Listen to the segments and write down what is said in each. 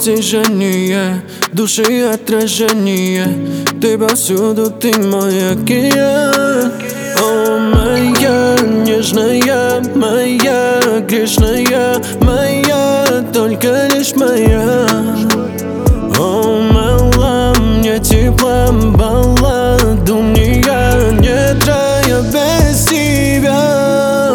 притяжение души отражение. Ты повсюду, ты мой океан. О, моя нежная, моя грешная, моя, только лишь моя. О, мало мне тепла, балладу мне нет рая без тебя.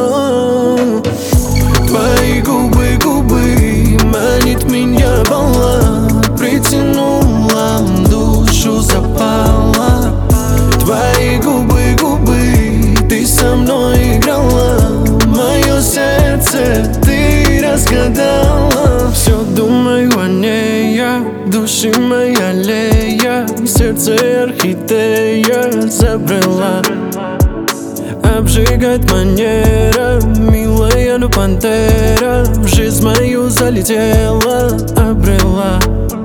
Твои губы, губы, манит меня баллад, притянула, душу запала. Твои губы, губы, ты со мной играла, мое сердце ты разгадала. Все думаю о ней я, души моя аллея, сердце орхидея забрала. Обжигать манера, милая, ну пантера, в жизнь мою залетела, обрела.